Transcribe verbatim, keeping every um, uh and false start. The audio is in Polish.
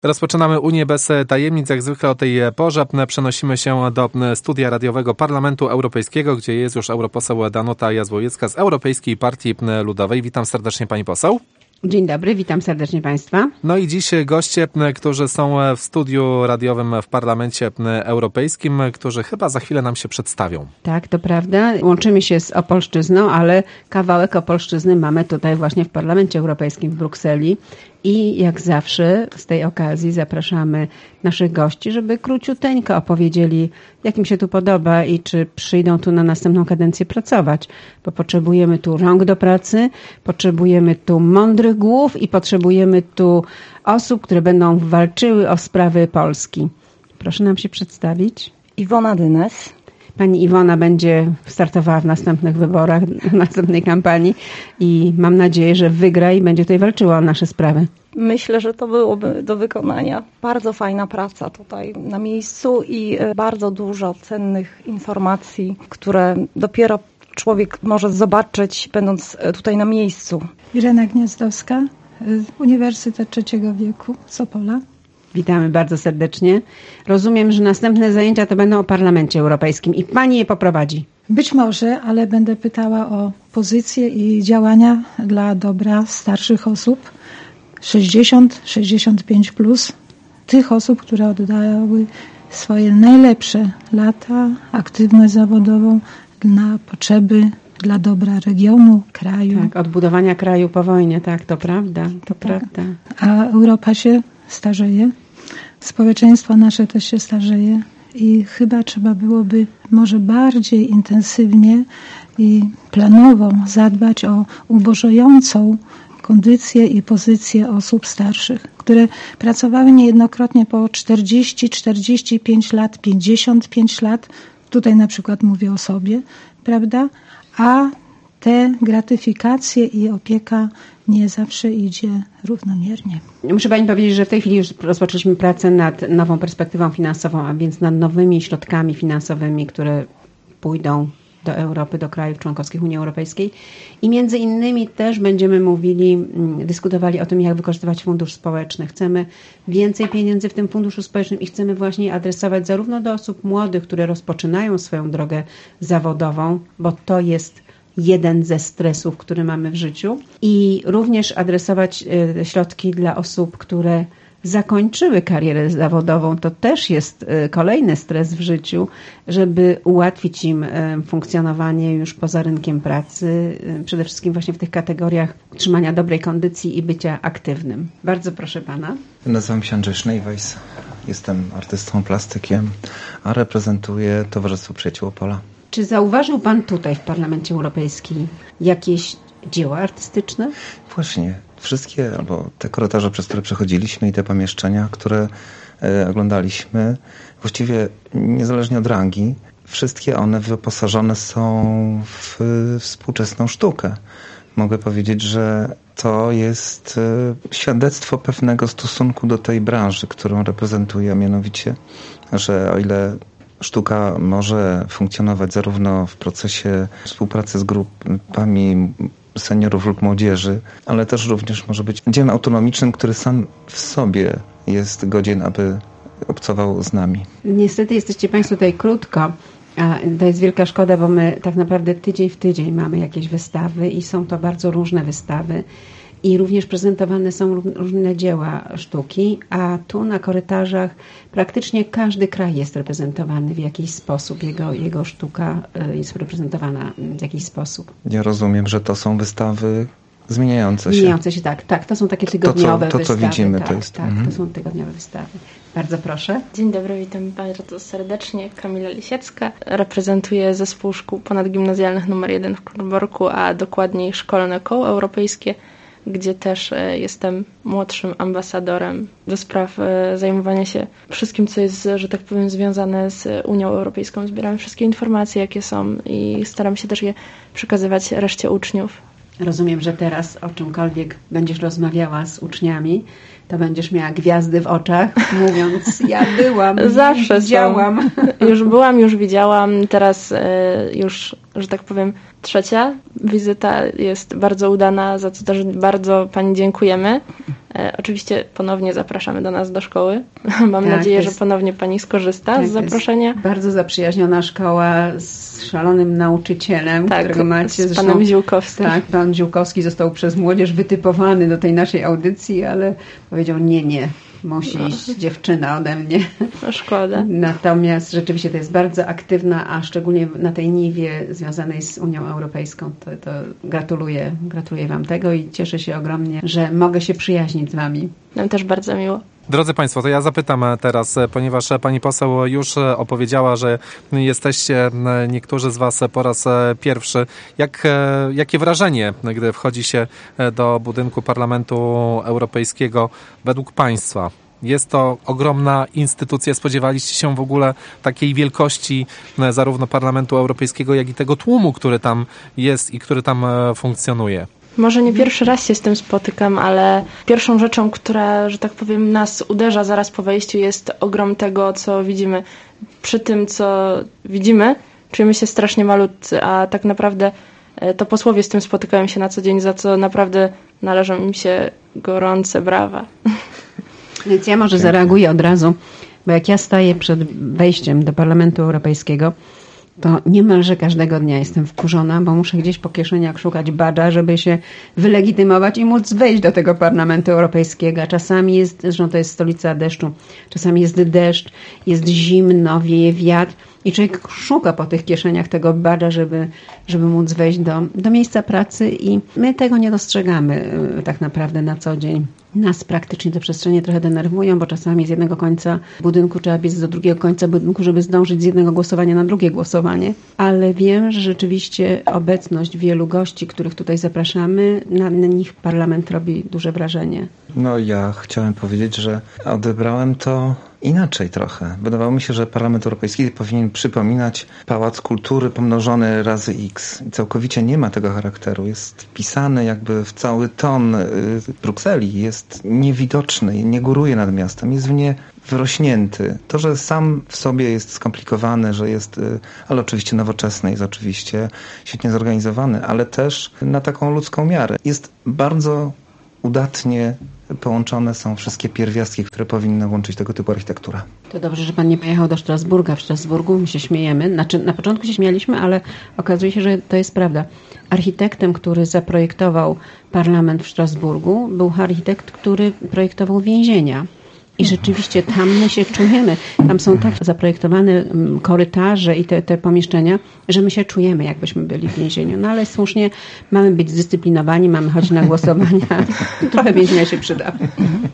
Rozpoczynamy Unię bez tajemnic, jak zwykle o tej porze. Przenosimy się do studia radiowego Parlamentu Europejskiego, gdzie jest już europoseł Danuta Jazłowiecka z Europejskiej Partii Ludowej. Witam serdecznie pani poseł. Dzień dobry, witam serdecznie państwa. No i dziś goście, którzy są w studiu radiowym w Parlamencie Europejskim, którzy chyba za chwilę nam się przedstawią. Tak, to prawda. Łączymy się z Opolszczyzną, ale kawałek Opolszczyzny mamy tutaj właśnie w Parlamencie Europejskim w Brukseli. I jak zawsze z tej okazji zapraszamy naszych gości, żeby króciuteńko opowiedzieli, jak im się tu podoba i czy przyjdą tu na następną kadencję pracować. Bo potrzebujemy tu rąk do pracy, potrzebujemy tu mądrych głów i potrzebujemy tu osób, które będą walczyły o sprawy Polski. Proszę nam się przedstawić. Iwona Dynes. Pani Iwona będzie startowała w następnych wyborach, w następnej kampanii i mam nadzieję, że wygra i będzie tutaj walczyła o nasze sprawy. Myślę, że to byłoby do wykonania. Bardzo fajna praca tutaj na miejscu i bardzo dużo cennych informacji, które dopiero człowiek może zobaczyć, będąc tutaj na miejscu. Irena Gniazdowska, Uniwersytet Trzeciego Wieku z Opola. Witamy bardzo serdecznie. Rozumiem, że następne zajęcia to będą o Parlamencie Europejskim i pani je poprowadzi. Być może, ale będę pytała o pozycje i działania dla dobra starszych osób, sześćdziesiąt sześćdziesiąt pięć plus, tych osób, które oddały swoje najlepsze lata, aktywność zawodową na potrzeby, dla dobra regionu, kraju. Tak, odbudowania kraju po wojnie, tak, to prawda, to tak. prawda. A Europa się starzeje, społeczeństwo nasze też się starzeje i chyba trzeba byłoby może bardziej intensywnie i planowo zadbać o ubożejącą kondycję i pozycję osób starszych, które pracowały niejednokrotnie po czterdzieści czterdzieści pięć lat, pięćdziesiąt pięć lat, tutaj na przykład mówię o sobie, prawda? A te gratyfikacje i opieka nie zawsze idzie równomiernie. Muszę pani powiedzieć, że w tej chwili już rozpoczęliśmy pracę nad nową perspektywą finansową, a więc nad nowymi środkami finansowymi, które pójdą do Europy, do krajów członkowskich Unii Europejskiej. I między innymi też będziemy mówili, dyskutowali o tym, jak wykorzystywać fundusz społeczny. Chcemy więcej pieniędzy w tym funduszu społecznym i chcemy właśnie adresować zarówno do osób młodych, które rozpoczynają swoją drogę zawodową, bo to jest jeden ze stresów, który mamy w życiu, i również adresować środki dla osób, które zakończyły karierę zawodową. To też jest kolejny stres w życiu, żeby ułatwić im funkcjonowanie już poza rynkiem pracy, przede wszystkim właśnie w tych kategoriach utrzymania dobrej kondycji i bycia aktywnym. Bardzo proszę pana. Nazywam się Andrzej Sznejwajs, jestem artystą, plastykiem, a reprezentuję Towarzystwo Przyjaciół Opola. Czy zauważył pan tutaj w Parlamencie Europejskim jakieś dzieła artystyczne? Właśnie. Wszystkie, albo te korytarze, przez które przechodziliśmy i te pomieszczenia, które e, oglądaliśmy, właściwie niezależnie od rangi, wszystkie one wyposażone są w współczesną sztukę. Mogę powiedzieć, że to jest e, świadectwo pewnego stosunku do tej branży, którą reprezentuję, a mianowicie, że o ile sztuka może funkcjonować zarówno w procesie współpracy z grupami seniorów lub młodzieży, ale też również może być dziełem autonomicznym, który sam w sobie jest godzien, aby obcował z nami. Niestety jesteście państwo tutaj krótko, a to jest wielka szkoda, bo my tak naprawdę tydzień w tydzień mamy jakieś wystawy i są to bardzo różne wystawy. I również prezentowane są różne dzieła sztuki, a tu na korytarzach praktycznie każdy kraj jest reprezentowany w jakiś sposób. Jego, jego sztuka jest reprezentowana w jakiś sposób. Ja rozumiem, że to są wystawy zmieniające się. Zmieniające się, tak. tak. To są takie tygodniowe to, co, to, wystawy. To, co widzimy, tak, to jest... Tak, mhm. to są tygodniowe wystawy. Bardzo proszę. Dzień dobry, witam bardzo serdecznie. Kamila Lisiecka. Reprezentuję Zespół Szkół Ponadgimnazjalnych numer jeden w Krumborku, a dokładniej Szkolne Koło Europejskie, gdzie też jestem młodszym ambasadorem do spraw zajmowania się wszystkim, co jest, że tak powiem, związane z Unią Europejską. Zbieram wszystkie informacje, jakie są i staram się też je przekazywać reszcie uczniów. Rozumiem, że teraz o czymkolwiek będziesz rozmawiała z uczniami, to będziesz miała gwiazdy w oczach, mówiąc, ja byłam, zawsze widziałam. Są. Już byłam, już widziałam, teraz już, że tak powiem, trzecia wizyta jest bardzo udana, za co też bardzo pani dziękujemy. E, oczywiście ponownie zapraszamy do nas do szkoły. Mam tak, nadzieję, jest, że ponownie pani skorzysta tak, z zaproszenia. Bardzo zaprzyjaźniona szkoła z szalonym nauczycielem, tak, którego macie. z panem Ziółkowskim. Tak, pan Ziółkowski został przez młodzież wytypowany do tej naszej audycji, ale powiedział nie, nie. Musi no. iść dziewczyna ode mnie. No szkoda. Natomiast rzeczywiście to jest bardzo aktywna, a szczególnie na tej niwie związanej z Unią Europejską. To, to gratuluję, gratuluję Wam tego i cieszę się ogromnie, że mogę się przyjaźnić z Wami. Nam też bardzo miło. Drodzy Państwo, to ja zapytam teraz, ponieważ pani poseł już opowiedziała, że jesteście niektórzy z Was po raz pierwszy. Jak, jakie wrażenie, gdy wchodzi się do budynku Parlamentu Europejskiego według Państwa? Jest to ogromna instytucja. Spodziewaliście się w ogóle takiej wielkości zarówno Parlamentu Europejskiego, jak i tego tłumu, który tam jest i który tam funkcjonuje? Może nie pierwszy raz się z tym spotykam, ale pierwszą rzeczą, która, że tak powiem, nas uderza zaraz po wejściu, jest ogrom tego, co widzimy. Przy tym, co widzimy, czujemy się strasznie malutcy, a tak naprawdę to posłowie z tym spotykają się na co dzień, za co naprawdę należą im się gorące brawa. Więc ja może zareaguję od razu, bo jak ja staję przed wejściem do Parlamentu Europejskiego, to niemalże każdego dnia jestem wkurzona, bo muszę gdzieś po kieszeniach szukać badża, żeby się wylegitymować i móc wejść do tego Parlamentu Europejskiego. A czasami jest, zresztą to jest stolica deszczu, czasami jest deszcz, jest zimno, wieje wiatr i człowiek szuka po tych kieszeniach tego badża, żeby, żeby móc wejść do, do miejsca pracy i my tego nie dostrzegamy tak naprawdę na co dzień. Nas praktycznie te przestrzenie trochę denerwują, bo czasami z jednego końca budynku trzeba biec do drugiego końca budynku, żeby zdążyć z jednego głosowania na drugie głosowanie. Ale wiem, że rzeczywiście obecność wielu gości, których tutaj zapraszamy, na, na nich parlament robi duże wrażenie. No ja chciałem powiedzieć, że odebrałem to inaczej trochę. Wydawało mi się, że Parlament Europejski powinien przypominać Pałac Kultury pomnożony razy X. I całkowicie nie ma tego charakteru. Jest wpisany jakby w cały ton Brukseli. Jest niewidoczny, nie góruje nad miastem. Jest w nie wyrośnięty. To, że sam w sobie jest skomplikowany, że jest, ale oczywiście nowoczesny, jest oczywiście świetnie zorganizowany, ale też na taką ludzką miarę. Jest bardzo udatnie połączone są wszystkie pierwiastki, które powinny łączyć tego typu architekturę. To dobrze, że pan nie pojechał do Strasburga. W Strasburgu my się śmiejemy. Znaczy, na początku się śmialiśmy, ale okazuje się, że to jest prawda. Architektem, który zaprojektował parlament w Strasburgu, był architekt, który projektował więzienia. I rzeczywiście tam my się czujemy. Tam są tak zaprojektowane korytarze i te, te pomieszczenia, że my się czujemy, jakbyśmy byli w więzieniu. No ale słusznie mamy być zdyscyplinowani, mamy chodzić na głosowania. Trochę więzienia się przyda.